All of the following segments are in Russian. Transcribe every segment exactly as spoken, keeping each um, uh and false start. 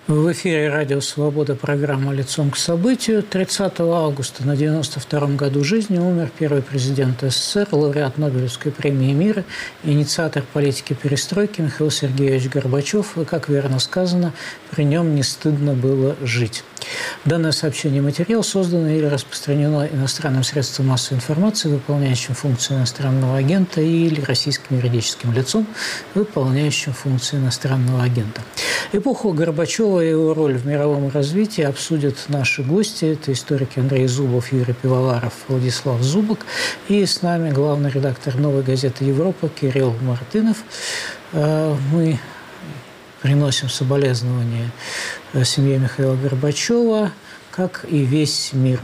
В эфире «Радио Свобода», программа «Лицом к событию». тридцатого августа на девяносто втором году жизни умер первый президент СССР, лауреат Нобелевской премии мира, инициатор политики перестройки Михаил Сергеевич Горбачев. И, как верно сказано, при нем не стыдно было жить. Данное сообщение и материал создано или распространено иностранным средством массовой информации, выполняющим функцию иностранного агента, или российским юридическим лицом, выполняющим функцию иностранного агента. Эпоху Горбачева и его роль в мировом развитии обсудят наши гости. Это историки Андрей Зубов, Юрий Пивоваров, Владислав Зубок. И с нами главный редактор «Новой газеты Европа» Кирилл Мартынов. Мы приносим соболезнования семье Михаила Горбачева, как и весь мир.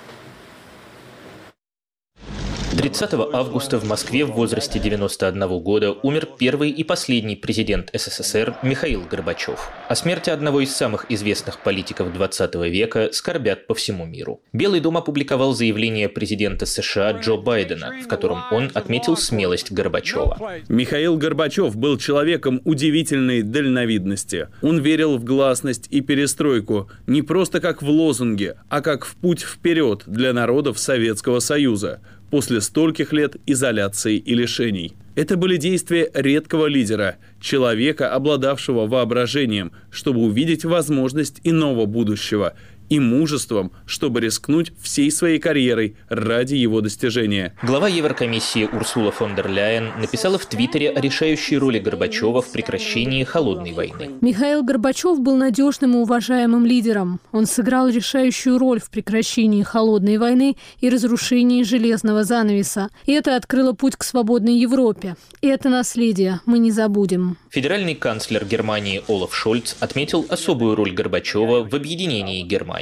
тридцатого августа в Москве в возрасте девяноста одного года умер первый и последний президент СССР Михаил Горбачев. О смерти одного из самых известных политиков двадцатого века скорбят по всему миру. Белый дом опубликовал заявление президента США Джо Байдена, в котором он отметил смелость Горбачева. Михаил Горбачев был человеком удивительной дальновидности. Он верил в гласность и перестройку не просто как в лозунге, а как в путь вперед для народов Советского Союза после стольких лет изоляции и лишений. Это были действия редкого лидера, человека, обладавшего воображением, чтобы увидеть возможность иного будущего, и мужеством, чтобы рискнуть всей своей карьерой ради его достижения. Глава Еврокомиссии Урсула фон дер Ляйен написала в Твиттере о решающей роли Горбачева в прекращении холодной войны. Михаил Горбачев был надежным и уважаемым лидером. Он сыграл решающую роль в прекращении холодной войны и разрушении железного занавеса. И это открыло путь к свободной Европе. И это наследие мы не забудем. Федеральный канцлер Германии Олаф Шольц отметил особую роль Горбачева в объединении Германии.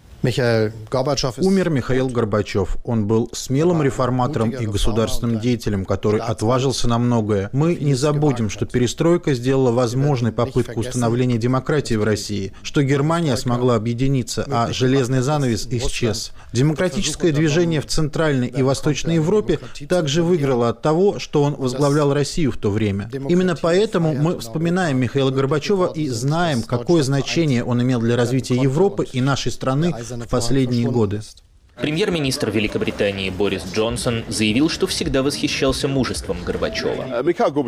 Умер Михаил Горбачев. Он был смелым реформатором и государственным деятелем, который отважился на многое. Мы не забудем, что перестройка сделала возможной попытку установления демократии в России, что Германия смогла объединиться, а железный занавес исчез. Демократическое движение в Центральной и Восточной Европе также выиграло от того, что он возглавлял Россию в то время. Именно поэтому мы вспоминаем Михаила Горбачева и знаем, какое значение он имел для развития Европы и нашей страны в последние годы. Премьер-министр Великобритании Борис Джонсон заявил, что всегда восхищался мужеством Горбачева.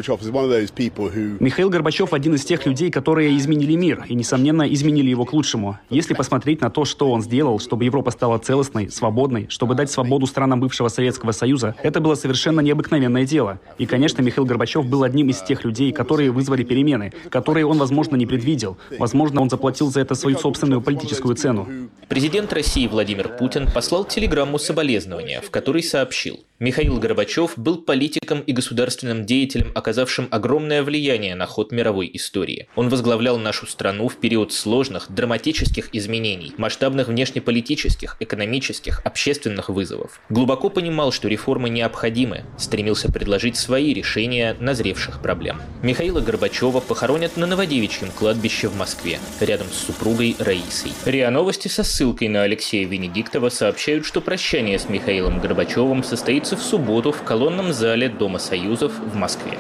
Михаил Горбачев один из тех людей, которые изменили мир и, несомненно, изменили его к лучшему. Если посмотреть на то, что он сделал, чтобы Европа стала целостной, свободной, чтобы дать свободу странам бывшего Советского Союза, это было совершенно необыкновенное дело. И, конечно, Михаил Горбачев был одним из тех людей, которые вызвали перемены, которые он, возможно, не предвидел. Возможно, он заплатил за это свою собственную политическую цену. Президент России Владимир Путин послал телеграмму соболезнования, в которой сообщил: Михаил Горбачев был политиком и государственным деятелем, оказавшим огромное влияние на ход мировой истории. Он возглавлял нашу страну в период сложных, драматических изменений, масштабных внешнеполитических, экономических, общественных вызовов. Глубоко понимал, что реформы необходимы, стремился предложить свои решения назревших проблем. Михаила Горбачева похоронят на Новодевичьем кладбище в Москве, рядом с супругой Раисой. РИА Новости со ссылкой на Алексея Венедиктова сообщают, что прощание с Михаилом Горбачевым состоится в субботу в колонном зале Дома Союзов в Москве.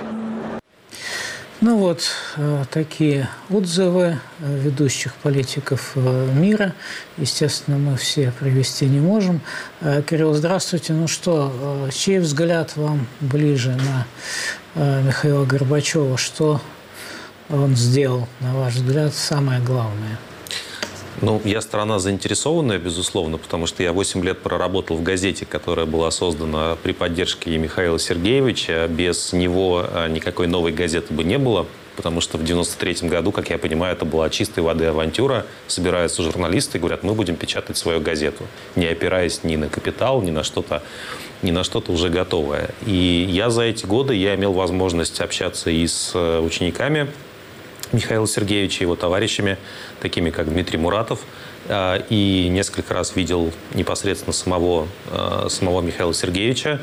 Ну вот, такие отзывы ведущих политиков мира. Естественно, мы все привести не можем. Кирилл, здравствуйте. Ну что, чей взгляд вам ближе на Михаила Горбачева? Что он сделал, на ваш взгляд, самое главное? Ну, я сторона заинтересованная, безусловно, потому что я восемь лет проработал в газете, которая была создана при поддержке Михаила Сергеевича. Без него никакой новой газеты бы не было, потому что в девяносто третьем году, как я понимаю, это была чистой воды авантюра. Собираются журналисты и говорят: мы будем печатать свою газету, не опираясь ни на капитал, ни на что-то, ни на что-то уже готовое. И я за эти годы я имел возможность общаться и с учениками Михаила Сергеевича, его товарищами, такими как Дмитрий Муратов, и несколько раз видел непосредственно самого, самого Михаила Сергеевича.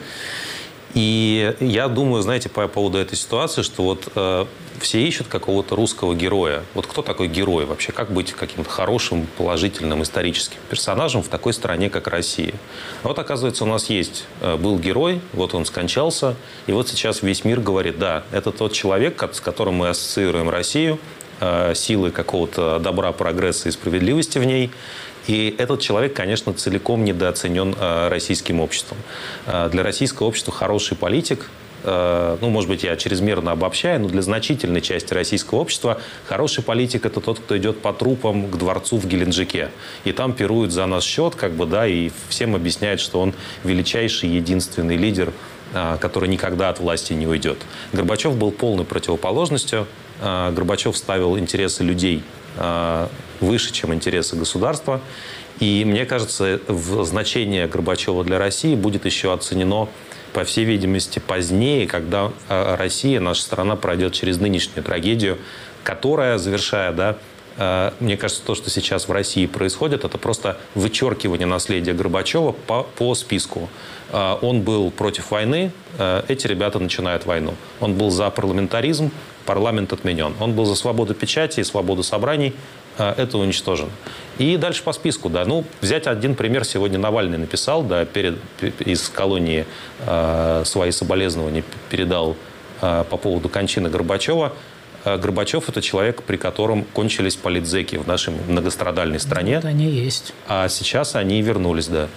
И я думаю, знаете, по поводу этой ситуации, что вот э, все ищут какого-то русского героя. Вот кто такой герой вообще? Как быть каким-то хорошим, положительным, историческим персонажем в такой стране, как Россия? А вот, оказывается, у нас есть, э, был герой, вот он скончался, и вот сейчас весь мир говорит: да, это тот человек, с которым мы ассоциируем Россию, силы какого-то добра, прогресса и справедливости в ней. И этот человек, конечно, целиком недооценен российским обществом. Для российского общества хороший политик, ну, может быть, я чрезмерно обобщаю, но для значительной части российского общества хороший политик – это тот, кто идет по трупам к дворцу в Геленджике. И там пируют за наш счет, как бы, да, и всем объясняют, что он величайший, единственный лидер, который никогда от власти не уйдет. Горбачев был полной противоположностью. Горбачев ставил интересы людей выше, чем интересы государства. И мне кажется, значение Горбачева для России будет еще оценено, по всей видимости, позднее, когда Россия, наша страна, пройдет через нынешнюю трагедию, которая, завершая, да, мне кажется, то, что сейчас в России происходит, это просто вычеркивание наследия Горбачева по, по списку. Он был против войны, эти ребята начинают войну. Он был за парламентаризм, парламент отменен. Он был за свободу печати и свободу собраний, это уничтожено. И дальше по списку, да. Ну, взять один пример. Сегодня Навальный написал, да, перед, из колонии э, свои соболезнования передал э, по поводу кончины Горбачева. Э, Горбачев – это человек, при котором кончились политзеки в нашей многострадальной стране. Вот они есть. А сейчас они вернулись, да.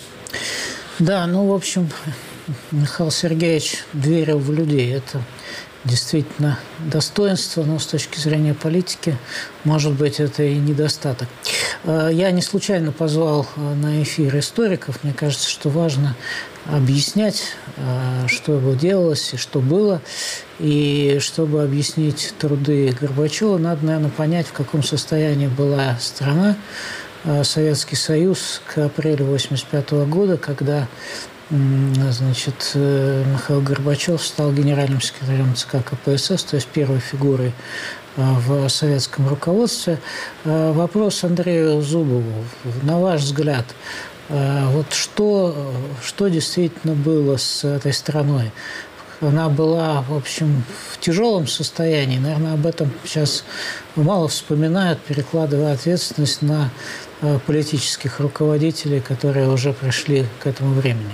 Да, ну, в общем, Михаил Сергеевич верил в людей. Это действительно достоинство, но с точки зрения политики, может быть, это и недостаток. Я не случайно позвал на эфир историков. Мне кажется, что важно объяснять, что его делалось и что было. И чтобы объяснить труды Горбачева, надо, наверное, понять, в каком состоянии была страна, Советский Союз к апрелю восемьдесят пятого года, когда, значит, Михаил Горбачев стал генеральным секретарем ЦК КПСС, то есть первой фигурой в советском руководстве. Вопрос Андрею Зубову. На ваш взгляд, вот что, что действительно было с этой страной? Она была, в общем, в тяжелом состоянии. Наверное, об этом сейчас мало вспоминают, перекладывая ответственность на политических руководителей, которые уже пришли к этому времени.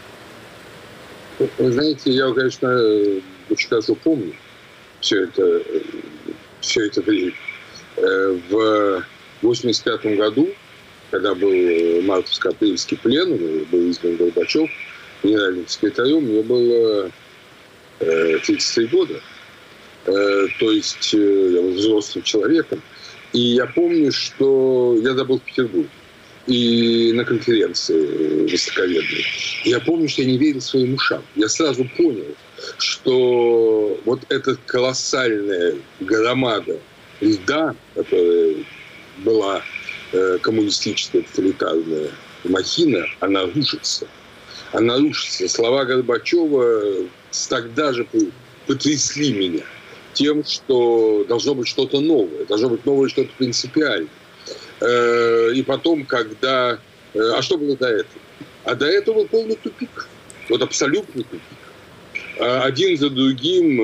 Вы знаете, я, конечно, очень хорошо помню все это, все это время. В восемьдесят пятом году, когда был мартовско-апрельский пленум, был избран Горбачев генеральным секретарем, мне было тридцать три года. То есть я был взрослым человеком. И я помню, что я забыл в Петербурге. И на конференции востоковедной. Я помню, что я не верил своим ушам. Я сразу понял, что вот эта колоссальная громада льда, которая была э, коммунистическая тоталитарная махина, она рушится. Она рушится. Слова Горбачева тогда же потрясли меня тем, что должно быть что-то новое, должно быть новое что-то принципиальное. И потом, когда... А что было до этого? А до этого был полный тупик. Вот абсолютный тупик. Один за другим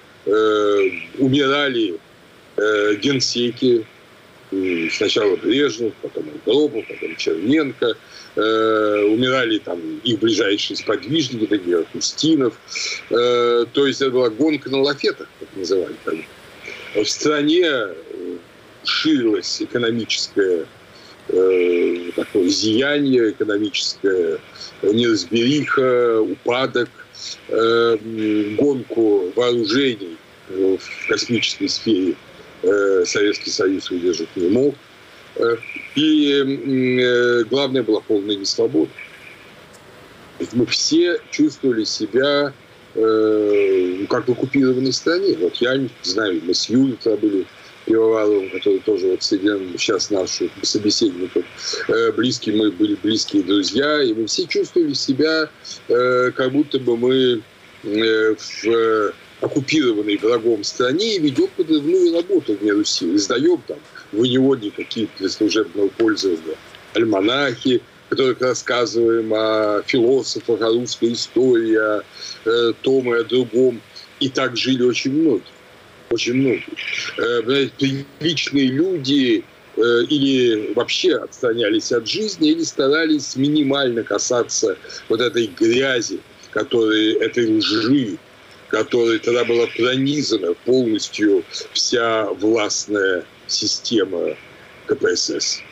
умирали генсеки. Сначала Брежнев, потом Андропов, потом Черненко. Умирали там их ближайшие сподвижники, такие как Устинов. То есть это была гонка на лафетах, как называли тогда. В стране ширилось экономическое э, такое зияние, экономическая неразбериха, упадок, э, гонку вооружений в космической сфере э, Советский Союз выдержать не мог. И э, главное была полная несвобода. Мы все чувствовали себя э, как в оккупированной стране. Вот я не знаю, мы с Юлей были Пивоваровым, который тоже вот среди сейчас наших собеседников э, близкие, мы были близкие друзья, и мы все чувствовали себя, э, как будто бы мы э, в э, оккупированной врагом стране и ведем подрывную работу в меру сил, издаем там выневодные какие-то для служебного пользования альманахи, в которых рассказываем о философах, о русской истории, о э, том и о другом. И так жили очень многие. Очень многие. Приличные люди или вообще отстранялись от жизни, или старались минимально касаться вот этой грязи, которой, этой лжи, которой тогда была пронизана полностью вся властная система ка пэ эс эс.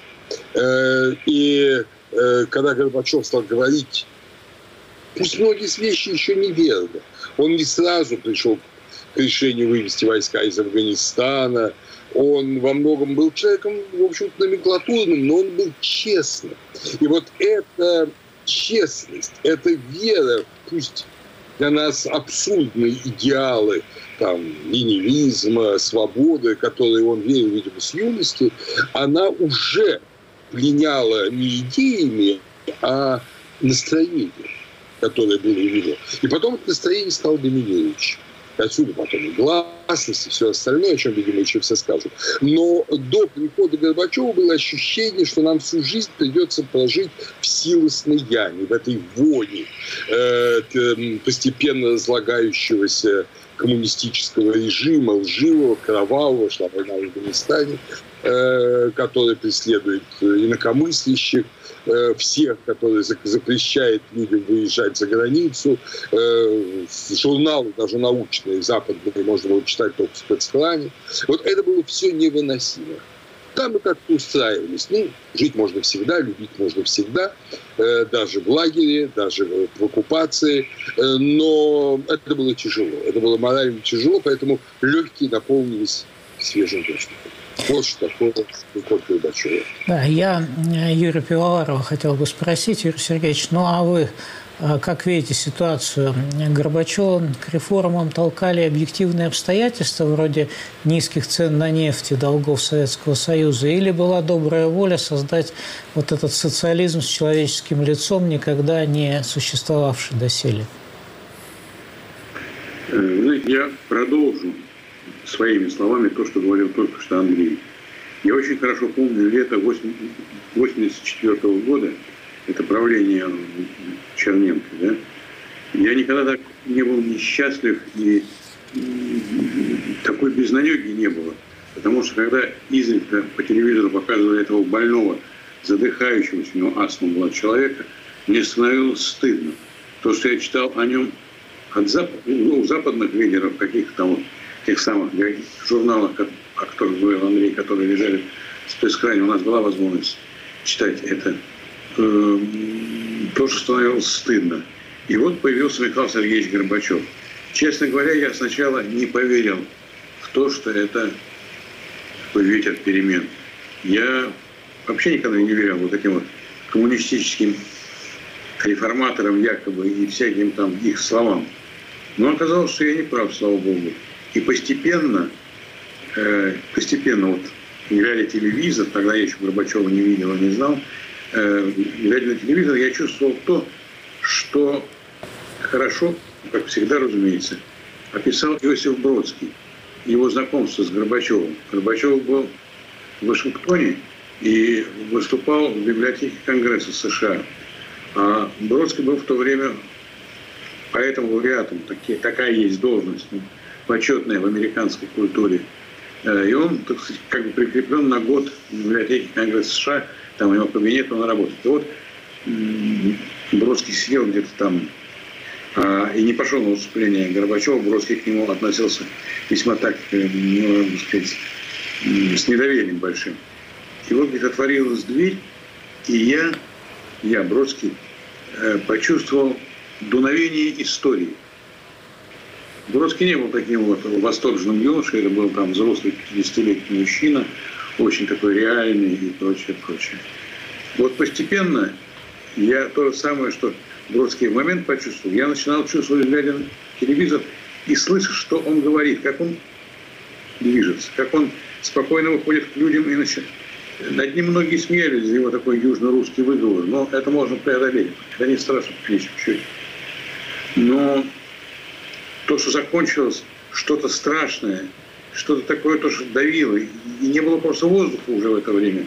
И когда Горбачев стал говорить, пусть многие вещи еще неверны, он не сразу пришел к решению вывести войска из Афганистана, он во многом был человеком, в общем-то, номенклатурным, но он был честным. И вот эта честность, эта вера, пусть для нас абсурдные идеалы там, ленинизма, свободы, которые он верил, видимо, с юности, она уже пленяла не идеями, а настроением, которое было у него. И потом это настроение стало доминирующим. Отсюда потом и гласность, и все остальное, о чем, видимо, еще все скажут. Но до прихода Горбачева было ощущение, что нам всю жизнь придется прожить в силосной яме, в этой воне э, постепенно разлагающегося коммунистического режима, лживого, кровавого, шла война в Афганистане, э, который преследует инакомыслящих, э, всех, которые запрещает людям выезжать за границу. Э, журналы, даже научные, западные, можно было читать только в спецхране. Вот это было все невыносимо. Там мы как-то устраивались. Ну, жить можно всегда, любить можно всегда, э, даже в лагере, даже в оккупации. Э, но это было тяжело. Это было морально тяжело, поэтому легкие наполнились свежим воздухом. Вот что такое приход Горбачева. Да, я Юрия Пивоварова хотел бы спросить, Юрий Сергеевич, ну а вы как видите ситуацию? Горбачева к реформам толкали объективные обстоятельства, вроде низких цен на нефть и долгов Советского Союза, или была добрая воля создать вот этот социализм с человеческим лицом, никогда не существовавший доселе? Я продолжу своими словами то, что говорил только что Андрей. Я очень хорошо помню лето восемьдесят четвёртого года, это правление Черненко, да? Я никогда так не был несчастлив, и такой безнадеги не было. Потому что когда изредка по телевизору показывали этого больного, задыхающегося, у него астма была человека, мне становилось стыдно. То, что я читал о нем от зап... ну, западных лидеров, каких-то там вот, тех самых журналах, о которых говорил Андрей, которые лежали в спецхране, у нас была возможность читать это. Тоже становилось стыдно. И вот появился Михаил Сергеевич Горбачев. Честно говоря, я сначала не поверил в то, что это такой ветер перемен. Я вообще никогда не верил вот таким вот коммунистическим реформаторам якобы и всяким там их словам. Но оказалось, что я не прав, слава Богу. И постепенно, э, постепенно вот, глядя телевизор, тогда я еще Горбачева не видел, не знал, э, глядя на телевизор, я чувствовал то, что хорошо, как всегда, разумеется, описал Иосиф Бродский, его знакомство с Горбачевым. Горбачев был в Вашингтоне и выступал в библиотеке Конгресса США. А Бродский был в то время поэтом-лауреатом, такая есть должность, почетная в американской культуре. И он, так сказать, как бы прикреплен на год в библиотеке Конгресса США, там его кабинет, он работает. И вот Бродский сидел где-то там и не пошел на выступление Горбачева. Бродский к нему относился весьма так, можно сказать, с недоверием большим. И вот где-то отворилась дверь, и я, я, Бродский, почувствовал дуновение истории. Бродский не был таким вот восторженным юношей, это был там взрослый пятидесятилетний мужчина, очень такой реальный и прочее, прочее. Вот постепенно я то же самое, что Бродский в момент почувствовал, я начинал чувствовать, глядя на телевизор, и слыша, что он говорит, как он движется, как он спокойно выходит к людям и начинает. Над ним многие смеялись за его такой южно-русский выговор, но это можно преодолеть. Это не страшно, чуть-чуть. Но то, что закончилось, что-то страшное, что-то такое, то, что давило, и не было просто воздуха уже в это время.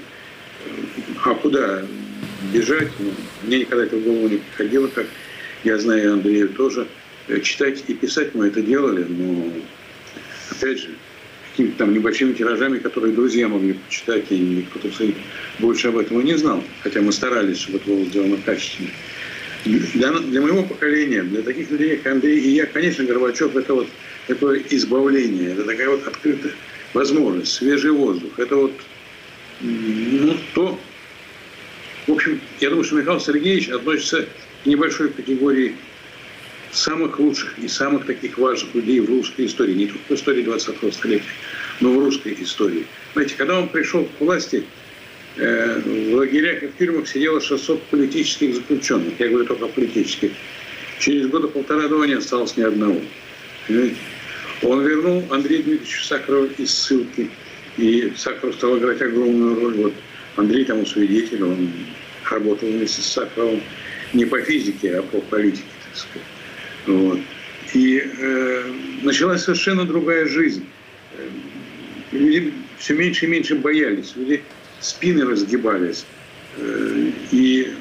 А куда бежать? Ну, мне никогда это в голову не приходило, как я знаю, Андрею тоже. Читать и писать мы это делали, но, опять же, какими-то там небольшими тиражами, которые друзья могли почитать, и кто-то больше об этом и не знал. Хотя мы старались, чтобы это было сделано качественно. Для, для моего поколения, для таких людей, как Андрей и я, конечно, Горбачев – это вот такое избавление, это такая вот открытая возможность, свежий воздух. Это вот, ну, то… В общем, я думаю, что Михаил Сергеевич относится к небольшой категории самых лучших и самых таких важных людей в русской истории. Не только в истории двадцатого столетия, но в русской истории. Знаете, когда он пришел к власти, э, в лагерях и в тюрьмах сидело шестьсот политических заключенных. Я говорю только о политических. Через года полтора-два не осталось ни одного. Понимаете? Он вернул Андрея Дмитриевича Сахарова из ссылки. И Сахаров стал играть огромную роль. Вот Андрей тому свидетель, он работал вместе с Сахаровым не по физике, а по политике, так сказать. Вот. И э, началась совершенно другая жизнь. Люди все меньше и меньше боялись, люди спины разгибались. Э, и,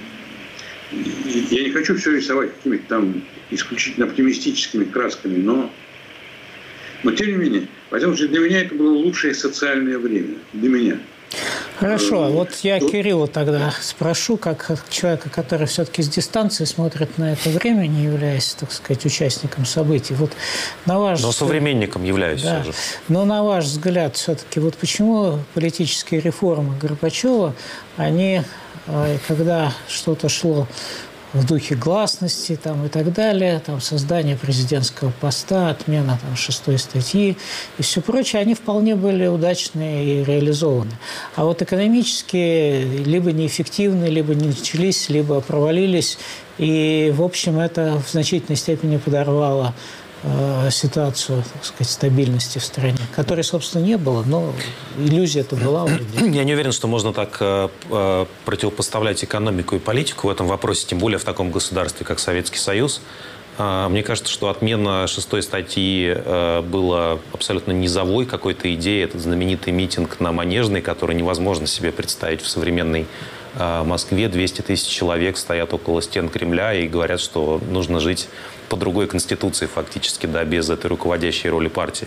и я не хочу все рисовать какими-то там исключительно оптимистическими красками, но, но тем не менее, потому что для меня это было лучшее социальное время. Для меня. Хорошо, вот я Кирилла тогда спрошу, как человека, который все-таки с дистанции смотрит на это время, не являясь, так сказать, участником событий. Вот на ваш... Но современником являюсь да. все же. Но на ваш взгляд все-таки, вот почему политические реформы Горбачева, они, когда что-то шло в духе гласности там, и так далее, там, создание президентского поста, отмена там, шестой статьи и все прочее, они вполне были удачны и реализованы. А вот экономически либо неэффективны, либо не начались, либо провалились. И, в общем, это в значительной степени подорвало э, ситуацию, так сказать, стабильности в стране, которой, собственно, не было, но иллюзия-то была у людей. Я не уверен, что можно так э, противопоставлять экономику и политику в этом вопросе, тем более в таком государстве, как Советский Союз. Э, мне кажется, что отмена шестой статьи э, была абсолютно низовой какой-то идеей. Этот знаменитый митинг на Манежной, который невозможно себе представить в современной э, Москве. двести тысяч человек стоят около стен Кремля и говорят, что нужно жить по другой конституции фактически, да, без этой руководящей роли партии.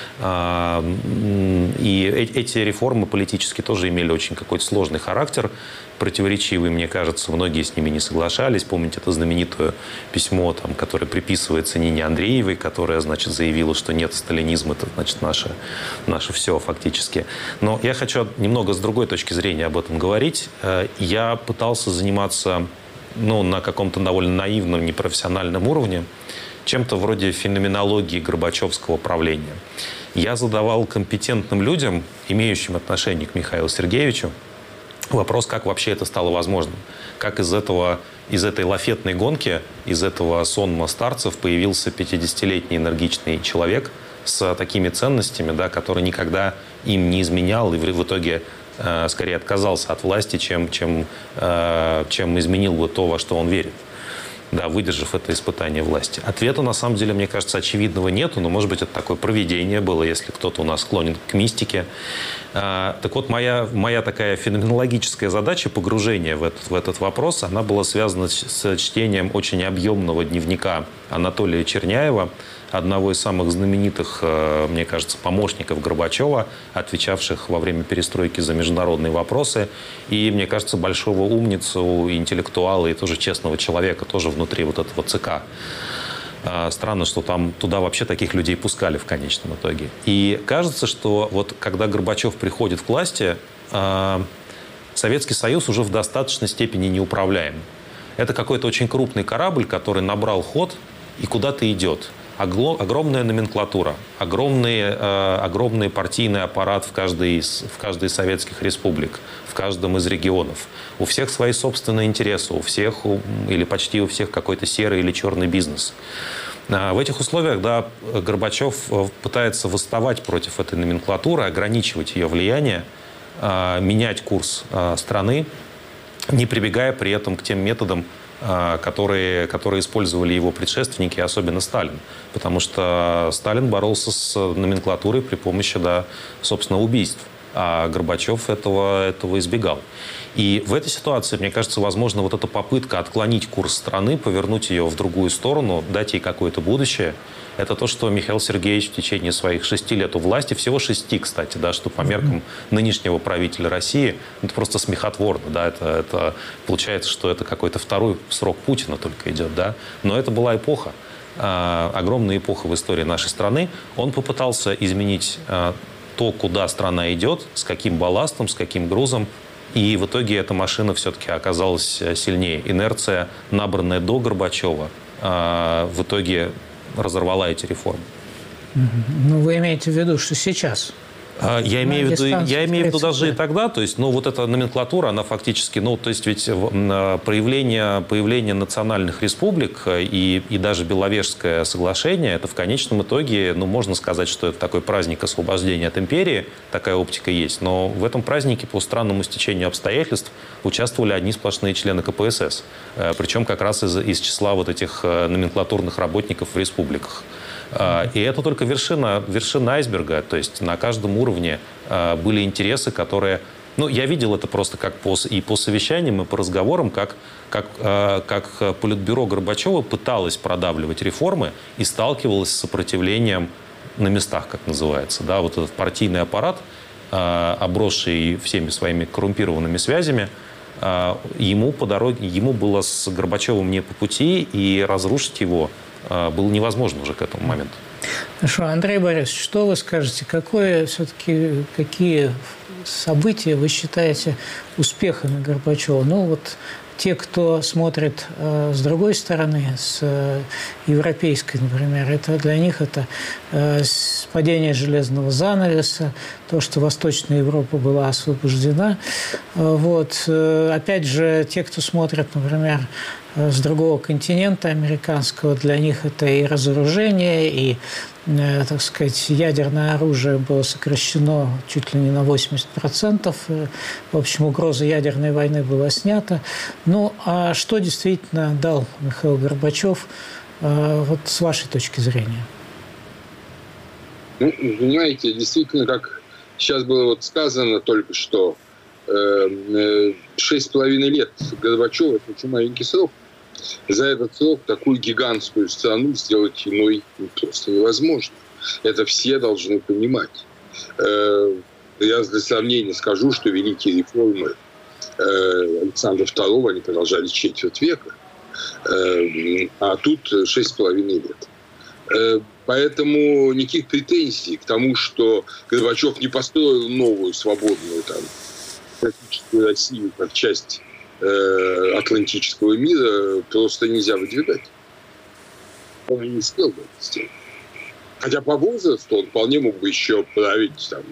И эти реформы политически тоже имели очень какой-то сложный характер, противоречивый, мне кажется, многие с ними не соглашались. Помните это знаменитое письмо, там, которое приписывается Нине Андреевой, которая, значит, заявила, что нет, сталинизм – это, значит, наше, наше все фактически. Но я хочу немного с другой точки зрения об этом говорить. Я пытался заниматься, ну, на каком-то довольно наивном, непрофессиональном уровне, чем-то вроде феноменологии горбачевского правления. Я задавал компетентным людям, имеющим отношение к Михаилу Сергеевичу, вопрос, как вообще это стало возможным. Как из этого, из этой лафетной гонки, из этого сонма старцев появился пятидесятилетний энергичный человек с такими ценностями, да, который никогда им не изменял и в итоге э, скорее отказался от власти, чем, чем, э, чем изменил бы то, во что он верит. Да, выдержав это испытание власти. Ответа, на самом деле, мне кажется, очевидного нету, но, может быть, это такое провидение было, если кто-то у нас склонен к мистике. А, так вот, моя, моя такая феноменологическая задача погружения в этот, в этот вопрос, она была связана с, с чтением очень объемного дневника Анатолия Черняева, одного из самых знаменитых, мне кажется, помощников Горбачева, отвечавших во время перестройки за международные вопросы. И, мне кажется, большого умницу, интеллектуала и тоже честного человека, тоже внутри вот этого ЦК. Странно, что там туда вообще таких людей пускали в конечном итоге. И кажется, что вот когда Горбачев приходит к власти, Советский Союз уже в достаточной степени неуправляем. Это какой-то очень крупный корабль, который набрал ход и куда-то идет. Огромная номенклатура, огромный, э, огромный партийный аппарат в каждой, из, в каждой из советских республик, в каждом из регионов. У всех свои собственные интересы, у всех у, или почти у всех какой-то серый или черный бизнес. В этих условиях, да, Горбачев пытается восставать против этой номенклатуры, ограничивать ее влияние, э, менять курс э, страны, не прибегая при этом к тем методам, Которые, которые использовали его предшественники, особенно Сталин. Потому что Сталин боролся с номенклатурой при помощи, да, собственно, убийств. А Горбачев этого, этого избегал. И в этой ситуации, мне кажется, возможно, вот эта попытка отклонить курс страны, повернуть ее в другую сторону, дать ей какое-то будущее, это то, что Михаил Сергеевич в течение своих шести лет у власти, всего шести, кстати, да, что по меркам нынешнего правителя России, это просто смехотворно, да, это, это получается, что это какой-то второй срок Путина только идет, да, но это была эпоха, э, огромная эпоха в истории нашей страны. Он попытался изменить э, то, куда страна идет, с каким балластом, с каким грузом. И в итоге эта машина все-таки оказалась сильнее. Инерция, набранная до Горбачева, в итоге разорвала эти реформы. Ну, вы имеете в виду, что сейчас? Я имею в виду, я имею в виду даже и тогда, то есть, ну, вот эта номенклатура, она фактически, ну, то есть, ведь проявление, появление национальных республик и, и даже Беловежское соглашение, это в конечном итоге, ну, можно сказать, что это такой праздник освобождения от империи, такая оптика есть, но в этом празднике по странному стечению обстоятельств участвовали одни сплошные члены ка пэ эс эс, причем как раз из, из числа вот этих номенклатурных работников в республиках. И это только вершина, вершина айсберга. То есть на каждом уровне были интересы, которые... Ну, я видел это просто как по, и по совещаниям, и по разговорам, как, как, как Политбюро Горбачева пыталось продавливать реформы и сталкивалось с сопротивлением на местах, как называется. Да, вот этот партийный аппарат, обросший всеми своими коррумпированными связями, ему по дороге, ему было с Горбачевым не по пути, и разрушить его было невозможно уже к этому моменту. Хорошо, Андрей Борисович, что вы скажете? Какое все-таки, какие события вы считаете успехами Горбачева? Ну, вот те, кто смотрит э, с другой стороны, с э, европейской, например, это для них это э, падение железного занавеса, то, что Восточная Европа была освобождена. Э, вот. Э, опять же, те, кто смотрит, например, э, с другого континента американского, для них это и разоружение, и, э, так сказать, ядерное оружие было сокращено чуть ли не на восемьдесят процентов. В общем, угроза ядерной войны была снята. Ну, а что действительно дал Михаил Горбачев, вот с вашей точки зрения? Ну, понимаете, действительно, как сейчас было вот сказано только что, шесть с половиной лет Горбачева – это очень маленький срок. За этот срок такую гигантскую страну сделать иной просто невозможно. Это все должны понимать. Я для сравнения скажу, что великие реформы Александра второго, они продолжали четверть века, а тут шесть с половиной лет. Поэтому никаких претензий к тому, что Горбачев не построил новую свободную там, демократическую Россию как часть атлантического мира, просто нельзя выдвигать. Он не успел бы это сделать. Хотя по возрасту он вполне мог бы еще править там,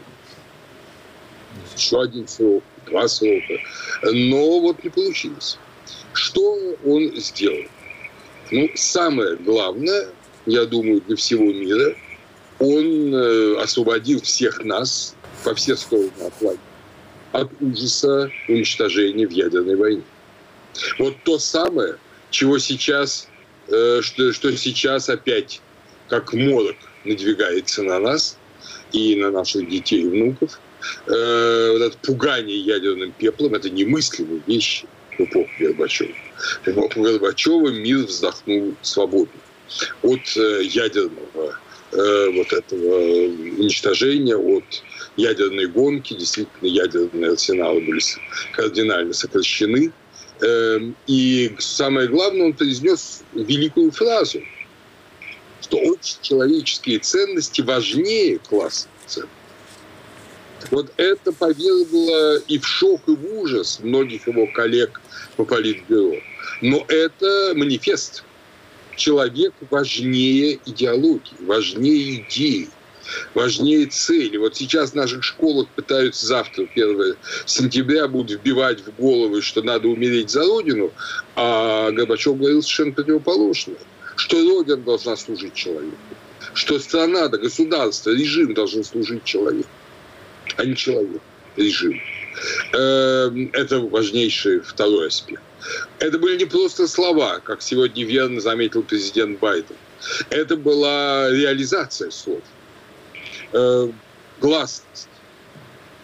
еще один срок, два срока. Но вот не получилось. Что он сделал? Ну, самое главное, я думаю, для всего мира, он э, освободил всех нас, по все стороны Атлантики, от ужаса уничтожения в ядерной войне. Вот то самое, чего сейчас, э, что, что сейчас опять как морок надвигается на нас и на наших детей и внуков. Э, вот это пугание ядерным пеплом – это немыслимые вещи в эпоху Горбачева. В эпоху Горбачева мир вздохнул свободно от э, ядерного э, вот этого уничтожения, от ядерной гонки. Действительно, ядерные арсеналы были кардинально сокращены. Э, и самое главное, он произнес великую фразу, что общечеловеческие ценности важнее классовых ценностей. Вот это повергло и в шок, и в ужас многих его коллег по Политбюро. Но это манифест. Человек важнее идеологии, важнее идеи, важнее цели. Вот сейчас в наших школах пытаются завтра, первого сентября, будут вбивать в головы, что надо умереть за Родину, а Горбачев говорил совершенно противоположное, что Родина должна служить человеку, что страна, да, государство, режим должен служить человеку, а не человек, режим. Это важнейший второй аспект. Это были не просто слова, как сегодня верно заметил президент Байден. Это была реализация слов. Гласность.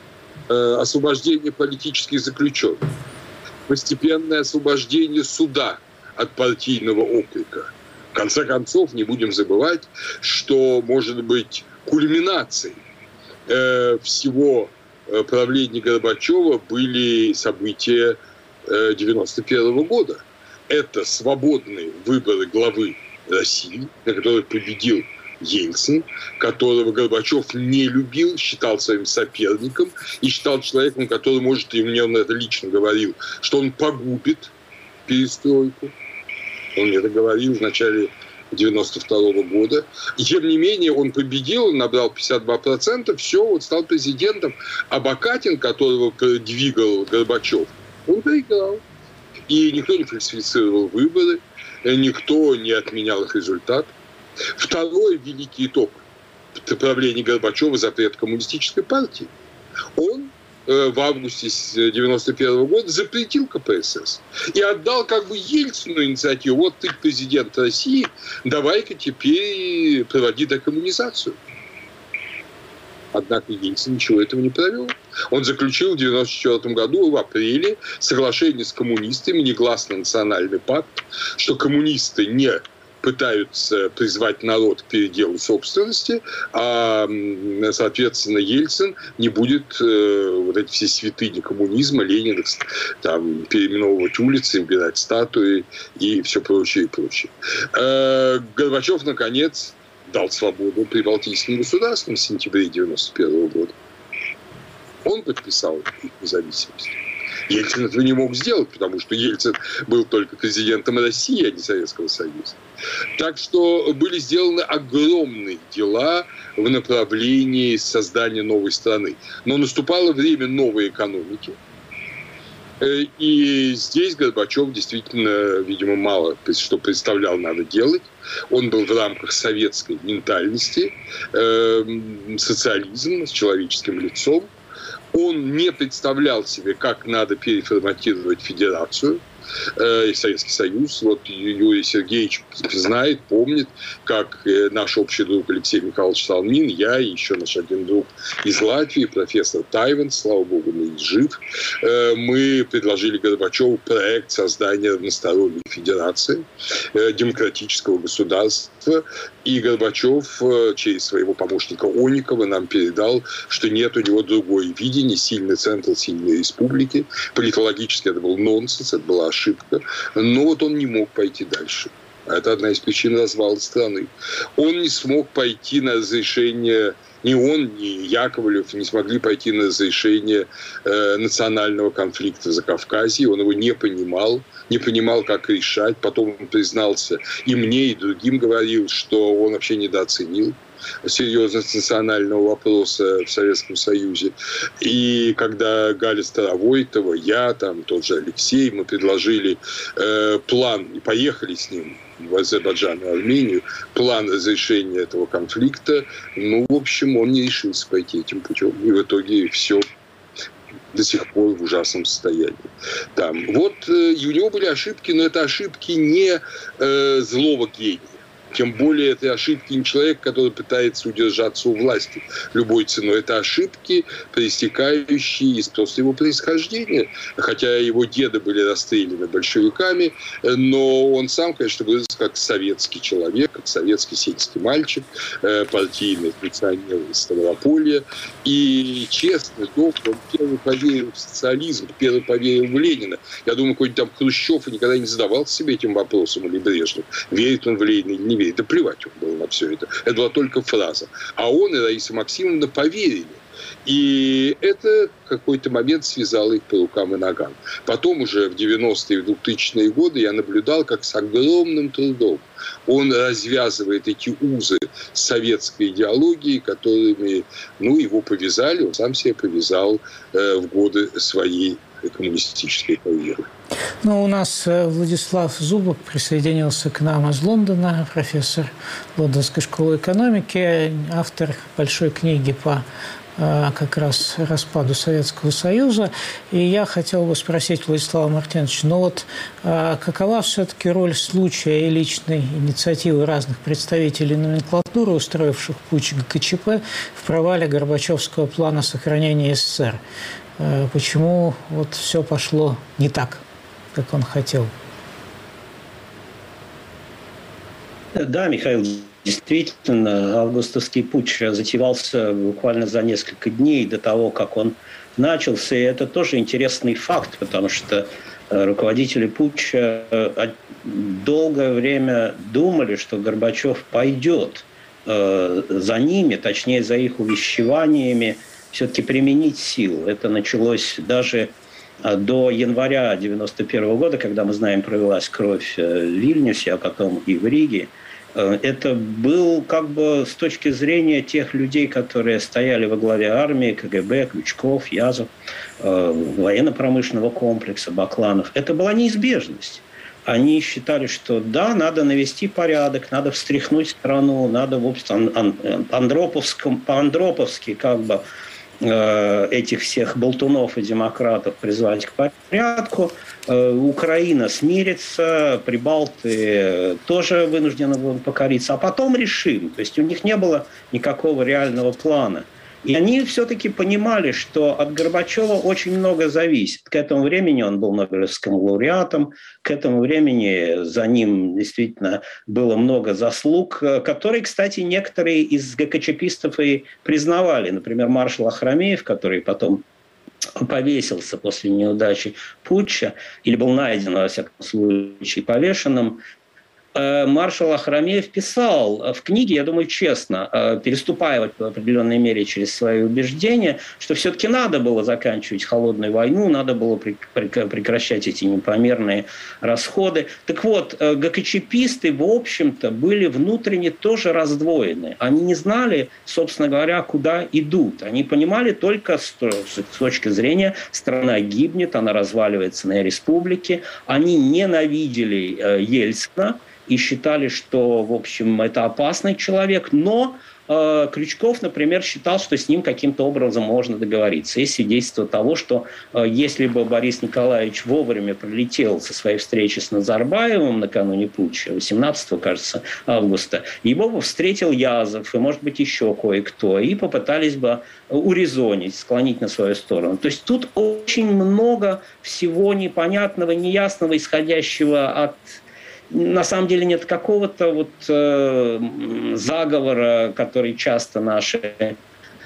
э, освобождение политических заключенных, постепенное освобождение суда от партийного окрика. В конце концов, не будем забывать, что, может быть, кульминацией э, всего правления Горбачева были события э, девяносто первого года. Это свободные выборы главы России, на которых победил Ельцин, которого Горбачев не любил, считал своим соперником и считал человеком, который, может, и мне он это лично говорил, что он погубит перестройку. Он мне это говорил в начале девяносто второго года. И тем не менее он победил, он набрал пятьдесят два процента, все, вот стал президентом. А Бакатин, которого двигал Горбачев, он проиграл. И никто не фальсифицировал выборы, никто не отменял их результат. Второй великий итог правления Горбачева — запрет коммунистической партии. Он в августе девяносто первого года запретил ка пэ эс эс и отдал как бы Ельцину инициативу. Вот ты президент России, давай-ка теперь проводи декоммунизацию. Однако Ельцин ничего этого не провел. Он заключил в девяносто четвёртом году, в апреле, соглашение с коммунистами, негласный национальный пакт, что коммунисты не пытаются призвать народ к переделу собственности, а, соответственно, Ельцин не будет э, вот эти все святыни коммунизма, Ленина, там, переименовывать улицы, убирать статуи и все прочее и прочее. Э, Горбачев, наконец, дал свободу прибалтийским государствам в сентябре девяносто первого года. Он подписал их независимость. Ельцин этого не мог сделать, потому что Ельцин был только президентом России, а не Советского Союза. Так что были сделаны огромные дела в направлении создания новой страны. Но наступало время новой экономики. И здесь Горбачев действительно, видимо, мало что представлял, надо делать. Он был в рамках советской ментальности, социализм с человеческим лицом. Он не представлял себе, как надо переформатировать федерацию э, и Советский Союз. Вот Юрий Сергеевич знает, помнит, как э, наш общий друг Алексей Михайлович Салмин, я и еще наш один друг из Латвии, профессор Тайван, слава богу, он жив, э, мы предложили Горбачеву проект создания односторонней федерации, э, демократического государства. И Горбачев через своего помощника Оникова нам передал, что нет у него другой видения, сильный центр, сильной республики. Политологически это был нонсенс, это была ошибка. Но вот он не мог пойти дальше. Это одна из причин развала страны. Он не смог пойти на разрешение, ни он, ни Яковлев не смогли пойти на разрешение э, национального конфликта в Закавказье. Он его не понимал, не понимал, как решать. Потом он признался и мне, и другим говорил, что он вообще недооценил серьезность национального вопроса в Советском Союзе. И когда Галя Старовойтова, я, там, тот же Алексей, мы предложили э, план, и поехали с ним в Азербайджан и Армению, план разрешения этого конфликта, ну, в общем, он не решился пойти этим путем. И в итоге все до сих пор в ужасном состоянии. Там. Вот, э, и у него были ошибки, но это ошибки не э, злого гения. Тем более это ошибки не человека, который пытается удержаться у власти любой ценой. Это ошибки, проистекающие из просто его происхождения. Хотя его деды были расстреляны большевиками, но он сам, конечно, вырос как советский человек, как советский сельский мальчик, партийный функционер из Ставрополья. И честно, доктор, он первый поверил в социализм, первый поверил в Ленина. Я думаю, какой-нибудь там Хрущев никогда не задавался себе этим вопросом, или Брежнев, верит он в Ленина или не верит. Да плевать он был на все это. Это была только фраза. А он и Раиса Максимовна поверили. И это в какой-то момент связало их по рукам и ногам. Потом уже в девяностые и в двухтысячные годы я наблюдал, как с огромным трудом он развязывает эти узы с советской идеологией, которыми, ну, его повязали, он сам себя повязал э, в годы своей коммунистической карьеры. Ну, у нас Владислав Зубок присоединился к нам из Лондона, профессор Лондонской школы экономики, автор большой книги по как раз распаду Советского Союза. И я хотел бы спросить Владислава Мартиновича, ну вот какова все-таки роль случая и личной инициативы разных представителей номенклатуры, устроивших путч ГКЧП, в провале Горбачевского плана сохранения СССР? Почему вот все пошло не так, как он хотел? Да, Михаил, действительно, августовский путч затевался буквально за несколько дней до того, как он начался. И это тоже интересный факт, потому что руководители путча долгое время думали, что Горбачев пойдет за ними, точнее, за их увещеваниями, все-таки применить силу. Это началось даже до января девяносто первого года, когда, мы знаем, пролилась кровь в Вильнюсе, а потом и в Риге. Это был как бы с точки зрения тех людей, которые стояли во главе армии, КГБ, Крючков, Язов, военно-промышленного комплекса, Бакланов. Это была неизбежность. Они считали, что да, надо навести порядок, надо встряхнуть страну, надо в общем, по-андроповски как бы этих всех болтунов и демократов призвать к порядку. Украина смирится, прибалты тоже вынуждены будут покориться, а потом решим. То есть у них не было никакого реального плана. И они все-таки понимали, что от Горбачева очень много зависит. К этому времени он был Нобелевским лауреатом, к этому времени за ним действительно было много заслуг, которые, кстати, некоторые из ГКЧПистов и признавали. Например, маршал Ахрамеев, который потом повесился после неудачи путча, или был найден, во всяком случае, повешенным. Маршал Ахрамеев писал в книге, я думаю, честно, переступая в определенной мере через свои убеждения, что все-таки надо было заканчивать холодную войну, надо было прекращать эти непомерные расходы. Так вот, ГКЧПисты, в общем-то, были внутренне тоже раздвоены. Они не знали, собственно говоря, куда идут. Они понимали только с точки зрения, страна гибнет, она разваливается на республике. Они ненавидели Ельцина и считали, что, в общем, это опасный человек, но э, Крючков, например, считал, что с ним каким-то образом можно договориться. Есть свидетельство того, что э, если бы Борис Николаевич вовремя прилетел со своей встречи с Назарбаевым накануне путча, восемнадцатого, кажется, августа, его бы встретил Язов и, может быть, еще кое-кто, и попытались бы урезонить, склонить на свою сторону. То есть тут очень много всего непонятного, неясного, исходящего от... На самом деле нет какого-то вот э, заговора, который часто наши э,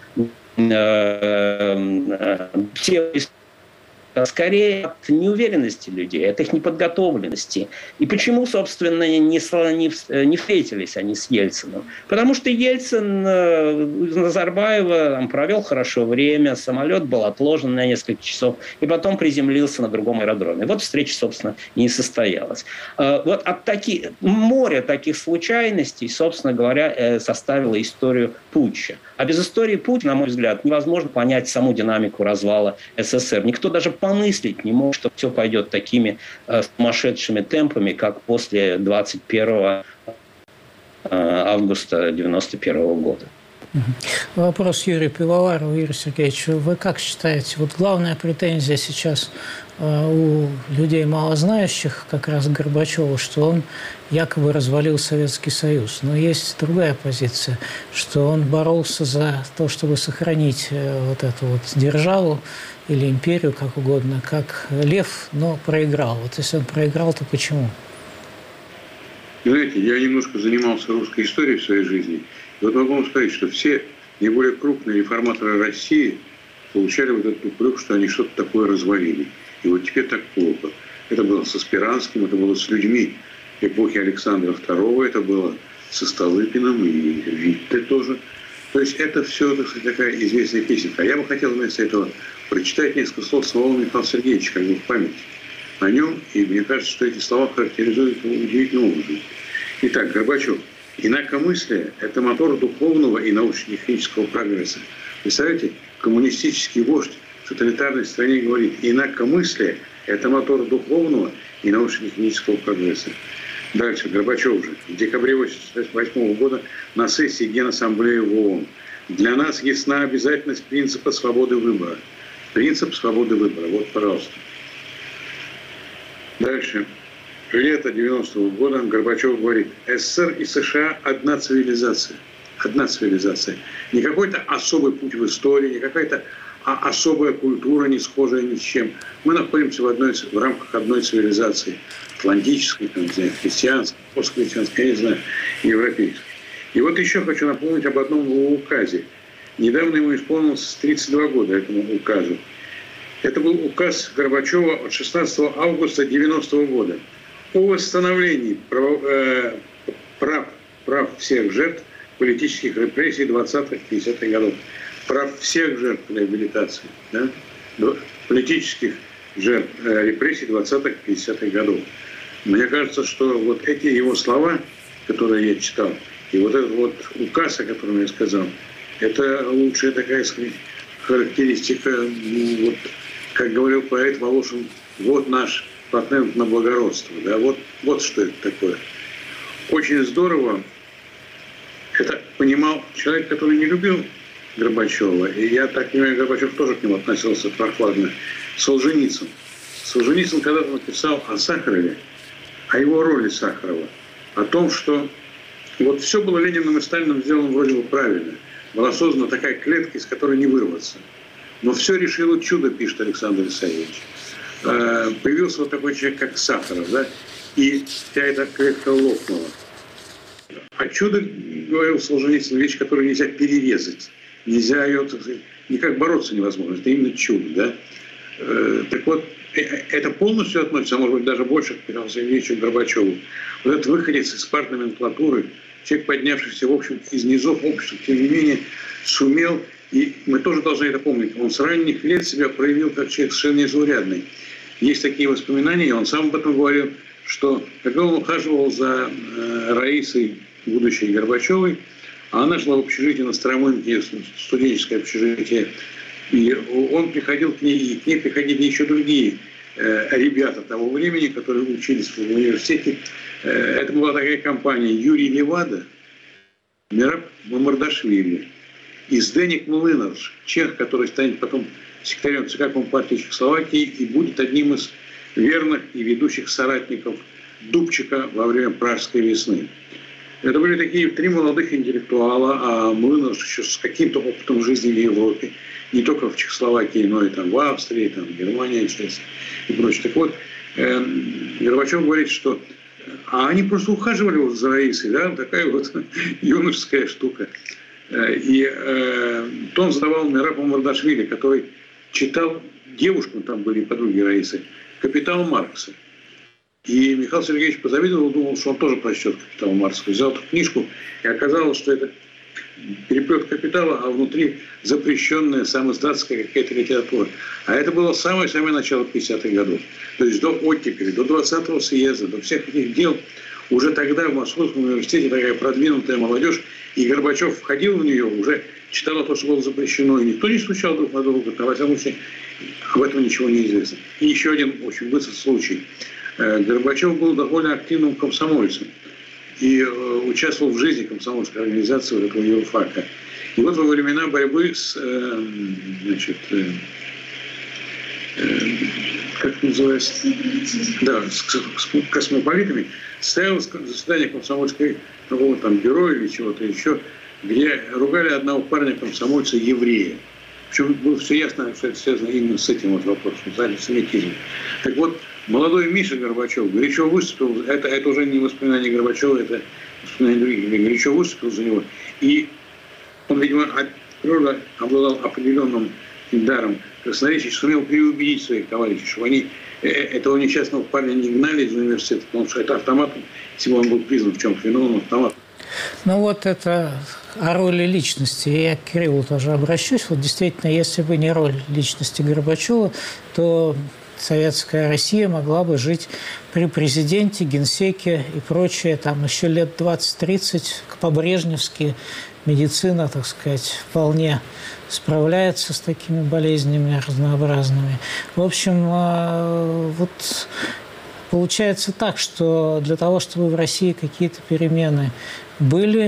э, теории, скорее от неуверенности людей, от их неподготовленности. И почему, собственно, не, не, не встретились они с Ельциным? Потому что Ельцин из Назарбаева там, провел хорошо время, самолет был отложен на несколько часов, и потом приземлился на другом аэродроме. Вот встреча, собственно, и не состоялась. Вот от таких, моря таких случайностей, собственно говоря, составила историю путча. А без истории путча, на мой взгляд, невозможно понять саму динамику развала СССР. Никто даже помыслить не мог, что все пойдет такими э, сумасшедшими темпами, как после двадцать первого августа девяносто первого года. Вопрос Юрию Пивоварову. Юрий Сергеевич, вы как считаете, вот главная претензия сейчас э, у людей малознающих как раз Горбачева, что он якобы развалил Советский Союз. Но есть другая позиция, что он боролся за то, чтобы сохранить э, вот эту вот державу или империю, как угодно, как лев, но проиграл. Вот если он проиграл, то почему? Знаете, я немножко занимался русской историей в своей жизни. И вот могу вам сказать, что все наиболее крупные реформаторы России получали вот этот упрек, что они что-то такое развалили. И вот теперь так плохо. Это было со Спиранским, это было с людьми эпохи Александра второго, это было со Столыпиным и Витте тоже. То есть это все, так сказать, такая известная песенка. А я бы хотел вместо этого прочитать несколько слов самого Михаила Сергеевича, как бы в память о нем. И мне кажется, что эти слова характеризуют его удивительным образом. Итак, Горбачев. Инакомыслие – это мотор духовного и научно-технического прогресса. Представляете, коммунистический вождь в тоталитарной стране говорит, инакомыслие – это мотор духовного и научно-технического прогресса. Дальше, Горбачев же. В декабре тысяча девятьсот восемьдесят восьмого года на сессии Генассамблеи в ООН Для нас ясна обязательность принципа свободы выбора. Принцип свободы выбора. Вот, пожалуйста. Дальше. Лето девяностого года Горбачев говорит: СССР и США – одна цивилизация. Одна цивилизация. Не какой-то особый путь в истории, не какая-то особая культура, не схожая ни с чем. Мы находимся в, одной, в рамках одной цивилизации. Атлантической, там, не знаю, христианской, постхристианской, я не знаю, европейской. И вот еще хочу напомнить об одном его указе. Недавно ему исполнилось тридцать два года, этому указу. Это был указ Горбачева от шестнадцатого августа девяностого года о восстановлении прав, э, прав, прав всех жертв политических репрессий двадцатых-пятидесятых годов. Прав всех жертв реабилитации, да? Политических жертв э, репрессий двадцатых-пятидесятых годов. Мне кажется, что вот эти его слова, которые я читал, и вот этот вот указ, о котором я сказал, это лучшая такая, сказать, характеристика, ну, вот, как говорил поэт Волошин, вот наш патент на благородство. Да? Вот, вот что это такое. Очень здорово. Это понимал человек, который не любил Горбачева. И я так понимаю, Горбачев тоже к нему относился прохладно. Солженицын. Солженицын когда-то написал о Сахарове, о его роли Сахарова, о том, что вот все было Лениным и Сталиным сделано вроде бы правильно. Была создана такая клетка, из которой не вырваться. Но все решило чудо, пишет Александр Исаевич. Э, появился вот такой человек, как Сахаров, да, и вся эта клетка лопнула. А чудо, говорил Солженицын, вещь, которую нельзя перерезать. Нельзя ее, так сказать, никак бороться невозможно. Это именно чудо, да. Э, так вот, это полностью относится, а может быть даже больше к Михаилу Сергеевичу Горбачеву. Вот этот выходец из партной номенклатуры, человек, поднявшийся, в общем, из низов общества, тем не менее, сумел, и мы тоже должны это помнить, он с ранних лет себя проявил как человек совершенно незаурядный. Есть такие воспоминания, и он сам об этом говорил, что когда он ухаживал за э, Раисой, будущей Горбачевой, а она жила в общежитии на Старомынке, студенческое общежитие, и он приходил к ней, и к ней приходили еще другие э, ребята того времени, которые учились в университете. Э, это была такая компания: Юрий Левада, Мераб Мамардашвили и Зденик Млынарш, чех, который станет потом секретарем ЦК Компартии Чехословакии и будет одним из верных и ведущих соратников Дубчика во время Пражской весны. Это были такие три молодых интеллектуала, а Млынарш еще с каким-то опытом жизни в Европе. Не только в Чехословакии, но и там в Австрии, там, в Германии часть и прочее. Так вот, э, Горбачев говорит, что а они просто ухаживали вот за Раисой, да, такая вот юношеская штука. И э, он задавал Мерабу Мардашвили, который читал девушку, там были подруги Раисы, «Капитал Маркса». И Михаил Сергеевич позавидовал, думал, что он тоже прочтет «Капитал Маркса». Взял эту книжку, и оказалось, что это переплет капитала, а внутри запрещенная самоиздатская какая-то литература. А это было самое-самое начало пятидесятых годов. То есть до оттепели, до двадцатого съезда, до всех этих дел. Уже тогда в Московском университете такая продвинутая молодежь, и Горбачев входил в нее, уже читал то, что было запрещено, и никто не стучал друг на друга, а во всяком случае об этом ничего не известно. И еще один очень быстрый случай. Горбачев был довольно активным комсомольцем и участвовал в жизни комсомольской организации вот этого юрфака. И вот во времена борьбы с, значит, как это называется, да, с, с космополитами, состоялось заседание комсомольской, ну, там, бюро или чего-то еще, где ругали одного парня комсомольца еврея. Причем было все ясно, что это связано именно с этим вот вопросом, с антисемитизмом. Так вот, молодой Миша Горбачев горячо выступил, это, это уже не воспоминание Горбачева, это воспоминание других, горячо выступил за него. И он, видимо, от природы обладал определенным даром красноречия, сумел переубедить своих товарищей, чтобы они этого несчастного парня не гнали из университета, потому что это автомат, если бы он был признан в чем-то виновным, автомат. Ну вот это о роли личности. Я к Кириллу тоже обращусь. Вот действительно, если бы не роль личности Горбачева, то советская Россия могла бы жить при президенте, генсеке и прочее. Там еще лет двадцать-тридцать по-брежневски медицина, так сказать, вполне справляется с такими болезнями разнообразными. В общем, вот получается так, что для того, чтобы в России какие-то перемены были,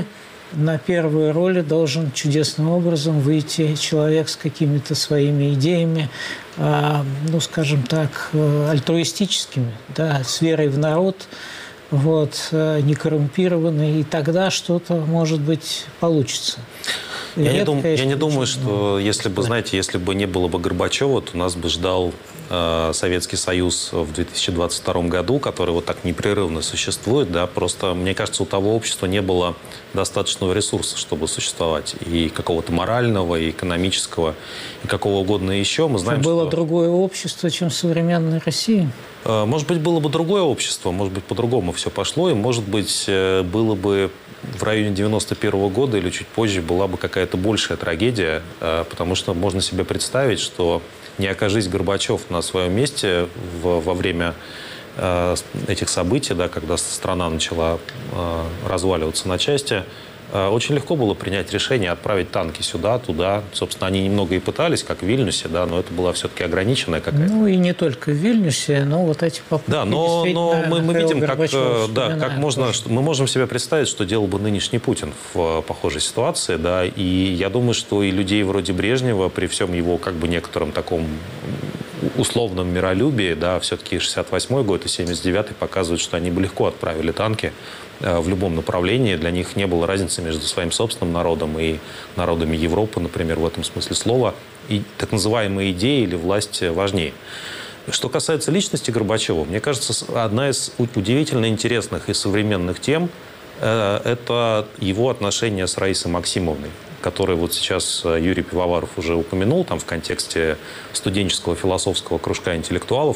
на первую роль должен чудесным образом выйти человек с какими-то своими идеями, ну, скажем так, альтруистическими, да, с верой в народ, вот, не коррумпированный, и тогда что-то, может быть, получится. Я, Редко, не, дум, я не думаю, очень, что но... если бы, знаете, если бы не было бы Горбачева, то нас бы ждал э, Советский Союз в две тысячи двадцать втором году, который вот так непрерывно существует, да, просто, мне кажется, у того общества не было достаточного ресурса, чтобы существовать, и какого-то морального, и экономического, и какого угодно еще. Мы знаем, было что... другое общество, чем в современной России? Может быть, было бы другое общество, может быть, по-другому все пошло, и, может быть, было бы в районе девяносто первого года или чуть позже была бы какая-то большая трагедия, потому что можно себе представить, что не окажись Горбачев на своем месте в, во время этих событий, да, когда страна начала разваливаться на части, очень легко было принять решение отправить танки сюда, туда. Собственно, они немного и пытались, как в Вильнюсе, да, но это была все-таки ограниченная какая-то. Ну и не только в Вильнюсе, но вот эти попытки. Да, но, но мы, мы видим, как, да, как можно, что, мы можем себе представить, что делал бы нынешний Путин в похожей ситуации, да, и я думаю, что и людей вроде Брежнева, при всем его как бы некотором таком условном миролюбии, да, все-таки шестьдесят восьмой год и семьдесят девятый показывают, что они бы легко отправили танки в любом направлении. Для них не было разницы между своим собственным народом и народами Европы, например, в этом смысле слова. И так называемые идеи или власть важнее. Что касается личности Горбачева, мне кажется, одна из удивительно интересных и современных тем – это его отношения с Раисой Максимовной, который вот сейчас Юрий Пивоваров уже упомянул там, в контексте студенческого философского кружка интеллектуалов.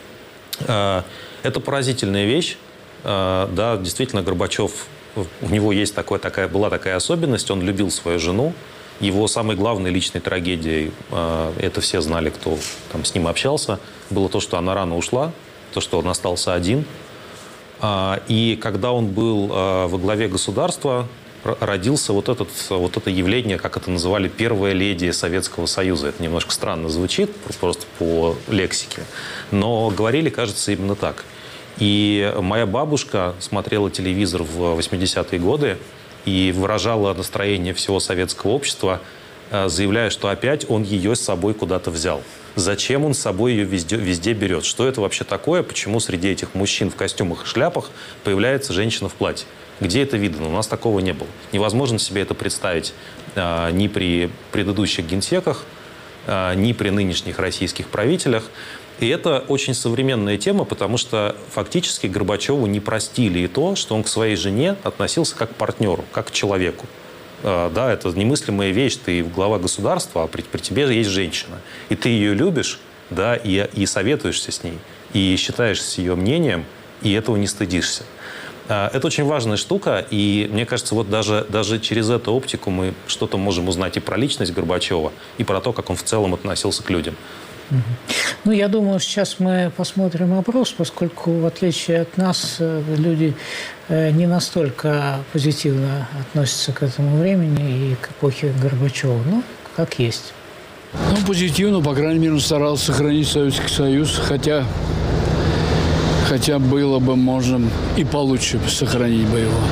Это поразительная вещь. Да, действительно, Горбачев, у него есть такое, такая, была такая особенность, он любил свою жену. Его самой главной личной трагедией, это все знали, кто там с ним общался, было то, что она рано ушла, то, что он остался один. И когда он был во главе государства, родился вот, этот, вот это явление, как это называли, первая леди Советского Союза. Это немножко странно звучит, просто по лексике, но говорили, кажется, именно так. И моя бабушка смотрела телевизор в восьмидесятые годы и выражала настроение всего советского общества, заявляя, что опять он ее с собой куда-то взял. Зачем он с собой ее везде, везде берет? Что это вообще такое? Почему среди этих мужчин в костюмах и шляпах появляется женщина в платье? Где это видно? У нас такого не было. Невозможно себе это представить а, ни при предыдущих генсеках, а, ни при нынешних российских правителях. И это очень современная тема, потому что фактически Горбачеву не простили и то, что он к своей жене относился как к партнеру, как к человеку. А, да, это немыслимая вещь. Ты глава государства, а при, при тебе есть женщина. И ты ее любишь, да, и, и советуешься с ней, и считаешься ее мнением, и этого не стыдишься. Это очень важная штука, и мне кажется, вот даже, даже через эту оптику мы что-то можем узнать и про личность Горбачева, и про то, как он в целом относился к людям. Ну, я думаю, сейчас мы посмотрим опрос, поскольку, в отличие от нас, люди не настолько позитивно относятся к этому времени и к эпохе Горбачева. Ну, как есть. Ну, позитивно, по крайней мере, он старался сохранить Советский Союз, хотя... Хотя было бы можно и получше сохранить бы его.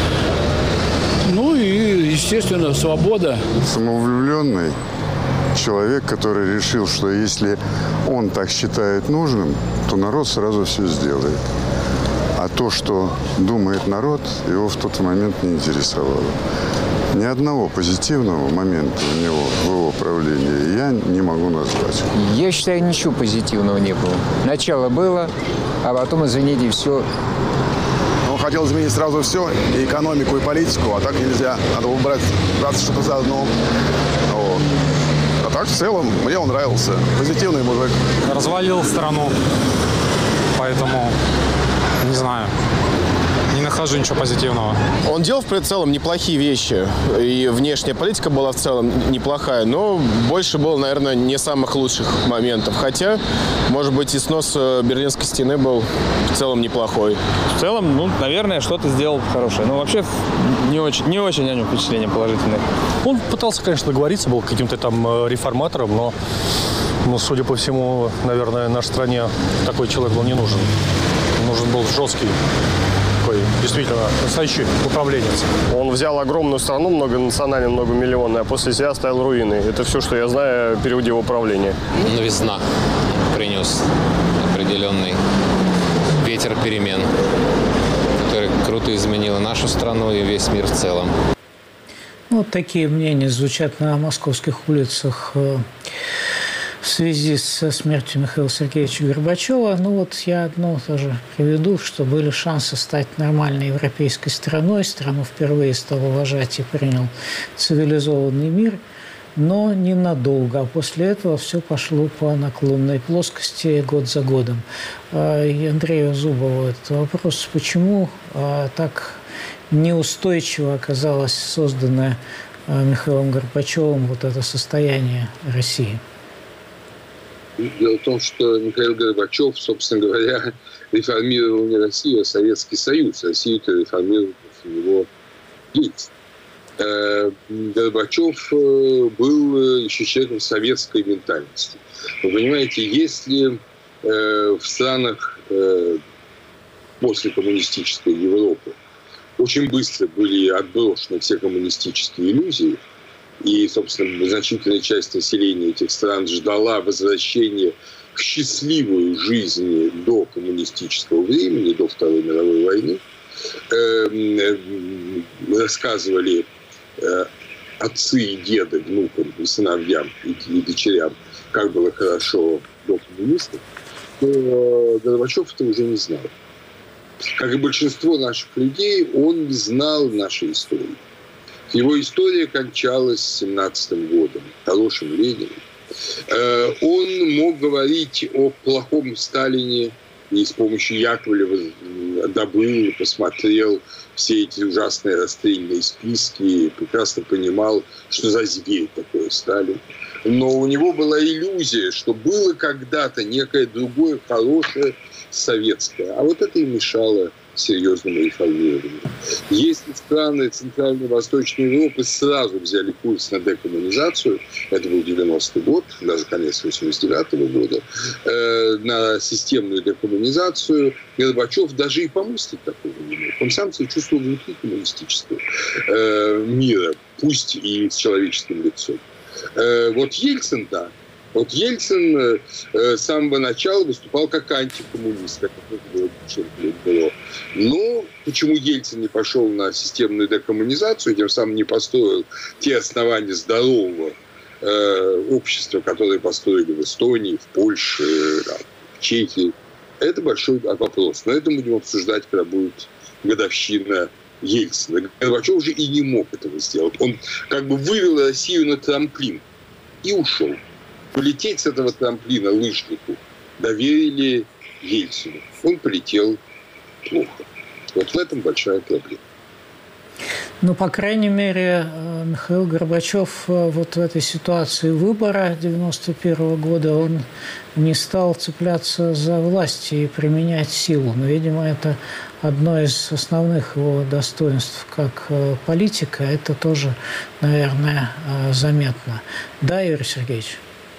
Ну и, естественно, свобода. Самовлюбленный человек, который решил, что если он так считает нужным, то народ сразу все сделает. А то, что думает народ, его в тот момент не интересовало. Ни одного позитивного момента у него в его правлении я не могу назвать. Я считаю, ничего позитивного не было. Начало было, а потом, извините, все. Он хотел изменить сразу все, и экономику, и политику, а так нельзя. Надо было брать, браться что-то за одно. Вот. А так, в целом, мне он нравился. Позитивный мужик. Развалил страну, поэтому не знаю. Не нахожу ничего позитивного. Он делал в целом неплохие вещи. И внешняя политика была в целом неплохая. Но больше было, наверное, не самых лучших моментов. Хотя, может быть, и снос Берлинской стены был в целом неплохой. В целом, ну, наверное, что-то сделал хорошее. Но вообще не очень, не очень о нем впечатление положительное. Он пытался, конечно, договориться, был каким-то там реформатором, но, ну, судя по всему, наверное, нашей стране такой человек был не нужен. Нужен был жесткий такой, действительно, настоящий управленец. Он взял огромную страну, многонациональную, многомиллионную, а после себя оставил руины. Это все, что я знаю о периоде его управления. Весна принес определенный ветер перемен, который круто изменил нашу страну и весь мир в целом. Вот такие мнения звучат на московских улицах в связи со смертью Михаила Сергеевича Горбачева. Ну вот я одно тоже приведу, что были шансы стать нормальной европейской страной. Страну впервые стал уважать и принял цивилизованный мир, но ненадолго. А после этого все пошло по наклонной плоскости год за годом. И Андрею Зубову этот вопрос, почему так неустойчиво оказалось созданное Михаилом Горбачевым вот это состояние России? Дело в том, что Михаил Горбачев, собственно говоря, реформировал не Россию, а Советский Союз. Россию-то реформировал после него Ельцин. Горбачев был еще человеком советской ментальности. Вы понимаете, если в странах после коммунистической Европы очень быстро были отброшены все коммунистические иллюзии, и, собственно, значительная часть населения этих стран ждала возвращения к счастливой жизни до коммунистического времени, до Второй мировой войны. Рассказывали отцы и деды внукам, и сыновьям, и дочерям, как было хорошо до коммунистов, то Горбачев это уже не знал. Как и большинство наших людей, он не знал нашей истории. Его история кончалась семнадцатым годом, хорошим Лениным. Он мог говорить о плохом Сталине и с помощью Яковлева добыл, посмотрел все эти ужасные расстрельные списки и прекрасно понимал, что за зверь такой Сталин. Но у него была иллюзия, что было когда-то некое другое хорошее советское. А вот это и мешало серьезному реформированию. Если страны Центральной и Восточной Европы сразу взяли курс на декоммунизацию, это был девяностый год, даже конец восемьдесят девятого года, э, на системную декоммунизацию, Горбачев даже и помыслить такого не мог. Он сам себя чувствовал внутри коммунистического э, мира, пусть и с человеческим лицом. Э, вот Ельцин, да, Вот Ельцин э, с самого начала выступал как антикоммунист, как это было. Но почему Ельцин не пошел на системную декоммунизацию, тем самым не построил те основания здорового э, общества, которые построили в Эстонии, в Польше, да, в Чехии, это большой вопрос. Но это мы будем обсуждать, когда будет годовщина Ельцина. Горбачев уже и не мог этого сделать. Он как бы вывел Россию на трамплин и ушел. Полететь с этого трамплина лыжнику доверили Ельцину. Он полетел плохо. Вот в этом большая проблема. Ну, по крайней мере, Михаил Горбачев вот в этой ситуации выбора девяносто первого года, он не стал цепляться за власть и применять силу. Но, видимо, это одно из основных его достоинств как политика. Это тоже, наверное, заметно. Да, Юрий Сергеевич?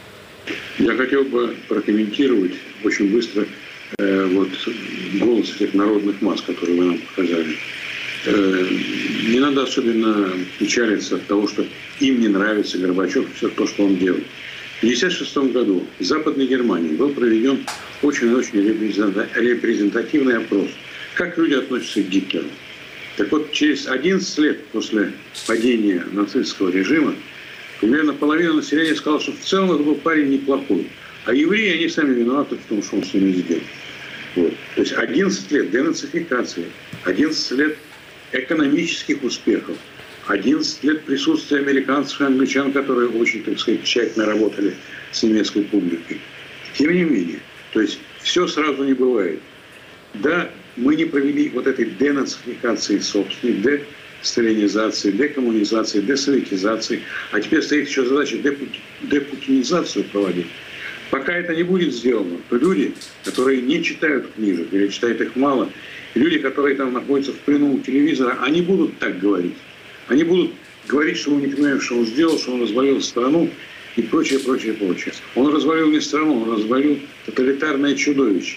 Я хотел бы прокомментировать очень быстро э, вот, голос этих народных масс, которые вы нам показали. Э, не надо особенно печалиться от того, что им не нравится Горбачев, все то, что он делает. В тысяча девятьсот пятьдесят шестом году в Западной Германии был проведен очень-очень репрезентативный опрос. Как люди относятся к Гитлеру? Так вот, через одиннадцать лет после падения нацистского режима примерно половина населения сказала, что в целом это был парень неплохой. А евреи, они сами виноваты в том, что он с ними сделал. Вот. То есть одиннадцать лет денацификации, одиннадцать лет экономических успехов, одиннадцать лет присутствия американцев и англичан, которые очень, так сказать, тщательно работали с немецкой публикой. Тем не менее, то есть все сразу не бывает. Да, мы не провели вот этой денацификации собственной, сталинизации, декоммунизации, десоветизации. А теперь стоит еще задача депутинизацию проводить. Пока это не будет сделано, то люди, которые не читают книжек или читают их мало, люди, которые там находятся в плену у телевизора, они будут так говорить. Они будут говорить, что мы не понимаем, что он сделал, что он развалил страну и прочее, прочее, прочее. Он развалил не страну, он развалил тоталитарное чудовище.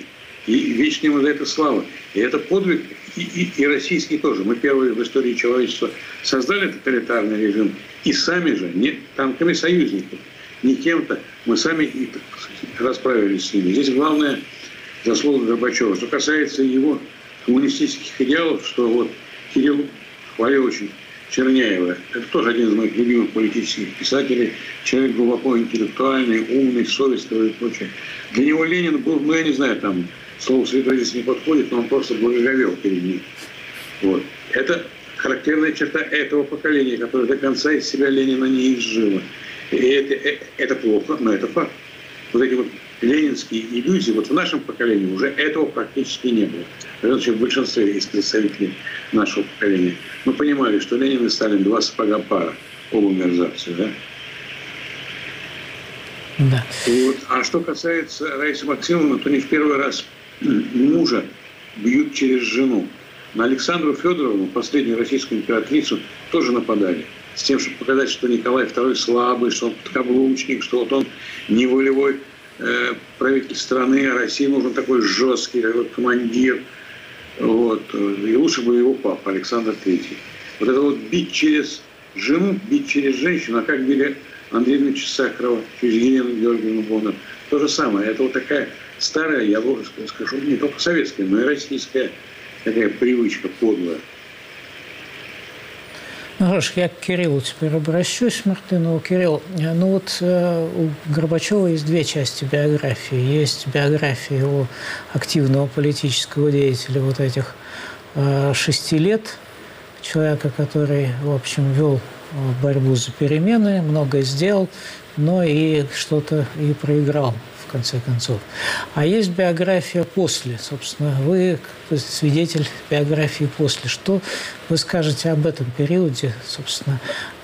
И вечная ему за это слава. И это подвиг, и, и, и российский тоже. Мы первые в истории человечества создали тоталитарный режим, и сами же, не танками союзников, не кем-то, мы сами и, так сказать, расправились с ними. Здесь главная заслуга Горбачева. Что касается его коммунистических идеалов, что вот Кирилл хвалил очень Черняева. Это тоже один из моих любимых политических писателей. Человек глубоко интеллектуальный, умный, совестливый и прочее. Для него Ленин был, ну я не знаю, там слово святой здесь не подходит, но он просто благоговел перед ним. Вот. Это характерная черта этого поколения, которое до конца из себя Ленина не изжило. И это, это плохо, но это факт. Вот эти вот ленинские иллюзии, вот в нашем поколении уже этого практически не было. В большинстве из представителей нашего поколения. Мы понимали, что Ленин и Сталин два сапога пара, оба мерзавцы, да? Да. Вот. А что касается Раисы Максимовны, то не в первый раз мужа бьют через жену. На Александру Федоровну, последнюю российскую императрицу, тоже нападали. С тем, чтобы показать, что Николай второй слабый, что он подкаблучник, что вот он не волевой э, правитель страны, а России нужен такой жесткий такой командир. Вот. И лучше бы его папа, Александр Третий. Вот это вот бить через жену, бить через женщину, а как били Андрея Ильича Сахарова, через Елену Георгиевну Бондар. То же самое. Это вот такая старая, я бы скажу, не только советская, но и российская такая привычка подлая. Ну, хорошо, я к Кириллу теперь обращусь, Мартынову. Кирилл, ну вот э, у Горбачева есть две части биографии. Есть биография его активного политического деятеля вот этих э, шести лет, человека, который, в общем, вел борьбу за перемены, многое сделал, но и что-то и проиграл, в конце концов. А есть биография после. Собственно, вы свидетель биографии после. Что вы скажете об этом периоде, собственно,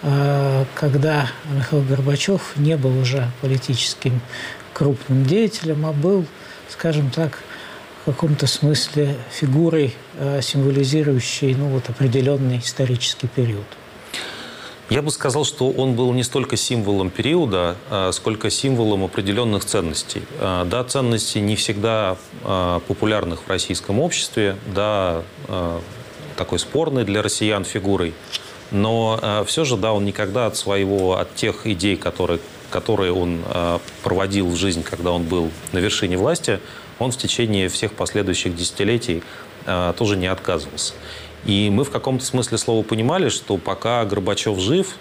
когда Михаил Горбачев не был уже политическим крупным деятелем, а был, скажем так, в каком-то смысле фигурой, символизирующей, ну, вот, определенный исторический период? Я бы сказал, что он был не столько символом периода, сколько символом определенных ценностей. Да, ценности не всегда популярных в российском обществе, да, такой спорной для россиян фигурой, но все же, да, он никогда от своего, от тех идей, которые, которые он проводил в жизнь, когда он был на вершине власти, он в течение всех последующих десятилетий тоже не отказывался. И мы в каком-то смысле слова понимали, что пока Горбачев жив,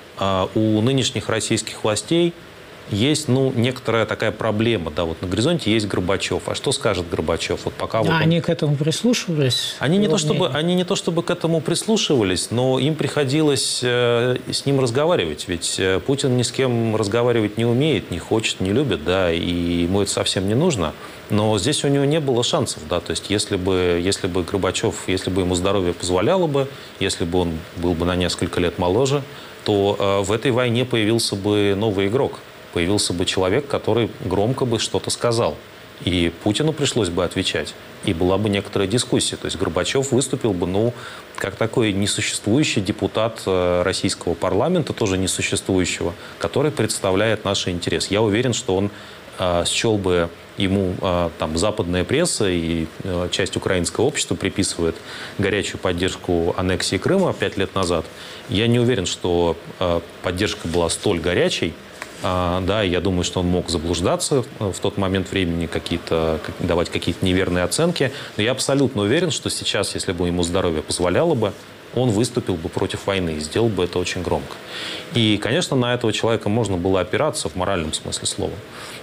у нынешних российских властей есть, ну, некоторая такая проблема. Да, вот на горизонте есть Горбачев. А что скажет Горбачев? Вот пока а вот он... они к этому прислушивались? Они не, то, чтобы, они не то чтобы к этому прислушивались, но им приходилось э, с ним разговаривать. Ведь э, Путин ни с кем разговаривать не умеет, не хочет, не любит, да, и ему это совсем не нужно. Но здесь у него не было шансов, да, то есть если бы, если бы Горбачев, если бы ему здоровье позволяло бы, если бы он был бы на несколько лет моложе, то э, в этой войне появился бы новый игрок. Появился бы человек, который громко бы что-то сказал. И Путину пришлось бы отвечать. И была бы некоторая дискуссия. То есть Горбачев выступил бы, ну, как такой несуществующий депутат российского парламента, тоже несуществующего, который представляет наш интерес. Я уверен, что он э, счел бы, ему э, там западная пресса и э, часть украинского общества приписывает горячую поддержку аннексии Крыма пять лет назад. Я не уверен, что э, поддержка была столь горячей. А, да, я думаю, что он мог заблуждаться в тот момент времени, какие-то, давать какие-то неверные оценки. Но я абсолютно уверен, что сейчас, если бы ему здоровье позволяло бы, он выступил бы против войны и сделал бы это очень громко. И, конечно, на этого человека можно было опираться в моральном смысле слова.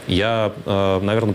Я, наверное,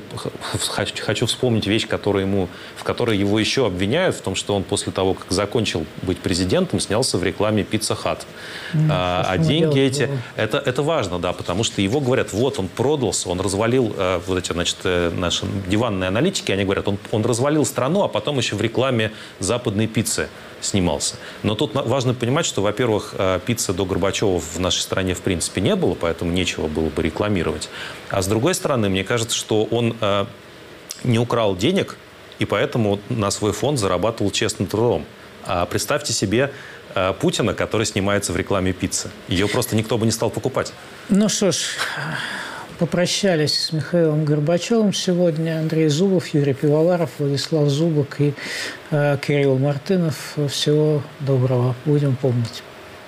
хочу вспомнить вещь, которую ему, в которой его еще обвиняют, в том, что он после того, как закончил быть президентом, снялся в рекламе Pizza Hut. Mm, а а деньги эти... Это, это важно, да, потому что его говорят, вот он продался, он развалил, вот эти, значит, наши диванные аналитики, они говорят, он, он развалил страну, а потом еще в рекламе западной пиццы снимался. Но тут важно понимать, что, во-первых, пиццы до Горбачева в нашей стране в принципе не было, поэтому нечего было бы рекламировать. А с другой стороны, мне кажется, что он э, не украл денег, и поэтому на свой фонд зарабатывал честным трудом. А представьте себе э, Путина, который снимается в рекламе пиццы. Ее просто никто бы не стал покупать. Ну что ж, попрощались с Михаилом Горбачевым сегодня. Андрей Зубов, Юрий Пивоваров, Владислав Зубок и э, Кирилл Мартынов. Всего доброго. Будем помнить.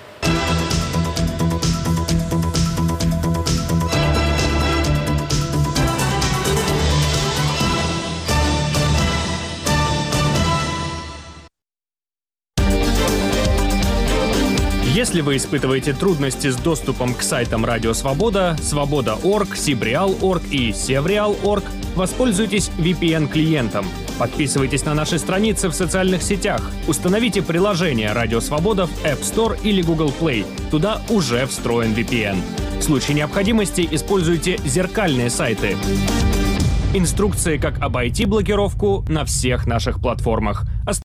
Если вы испытываете трудности с доступом к сайтам Радио Свобода, Свобода точка орг, Сибреал точка орг и Севреал точка орг, воспользуйтесь ви пи эн-клиентом. Подписывайтесь на наши страницы в социальных сетях. Установите приложение Радио Свобода в App Store или Google Play. Туда уже встроен ви пи эн. В случае необходимости используйте зеркальные сайты. Инструкции, как обойти блокировку на всех наших платформах.